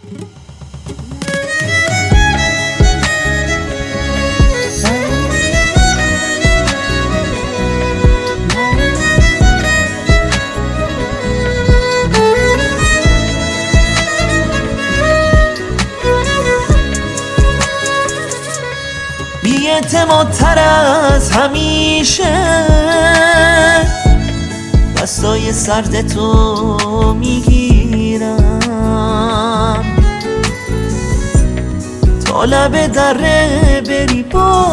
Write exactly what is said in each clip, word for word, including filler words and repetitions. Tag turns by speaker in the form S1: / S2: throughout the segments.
S1: بی‌اعتمادتر از همیشه دستای سرد تو میگیرم، تا لب دره بری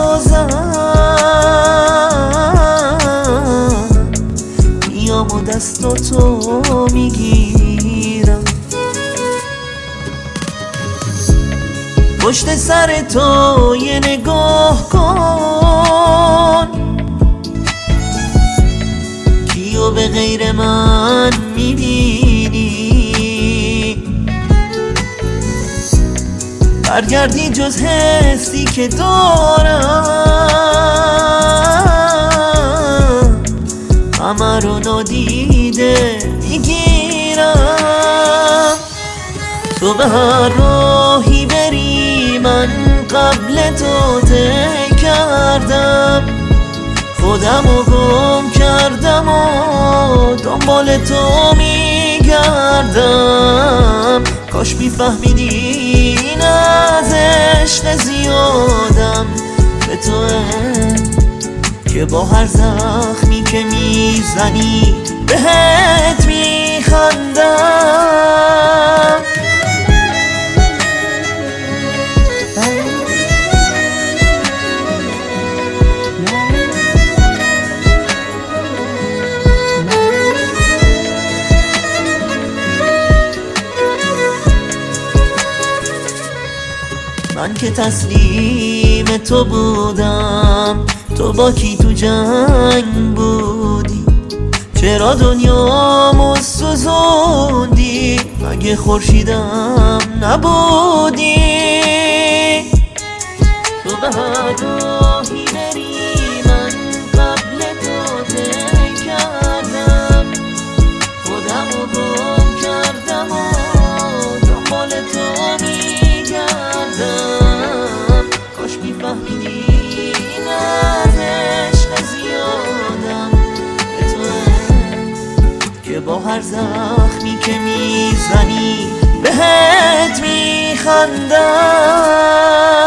S1: بازم میام و دستاتو میگیرم. پشت سر تو یه نگاه کن، کیو به غیر من میبینی؟ برگردی جز حسی که دارم همه رو نادیده میگیرم. تو به هر راهی بری من قبل تو طی کردم، خودم رو گم کردم و دنبال تو میگردم. کاش میفهمیدی این از عشق زیادم به توه، که با هر زخمی که میزنی بهت میخندم. من که تسلیم تو بودم، تو با کی تو جنگ بودی؟ چرا دنیامو سوزوندی؟ مگه خورشیدم نبودی؟ تو به هر راهی بری من قبل تو طی کردم، خودم رو گم کردم و دنبال تو میگردم. کاش میفهمیدی این از عشق زیادم به توه، که با هر زخمی که میزنی بهت میخندم.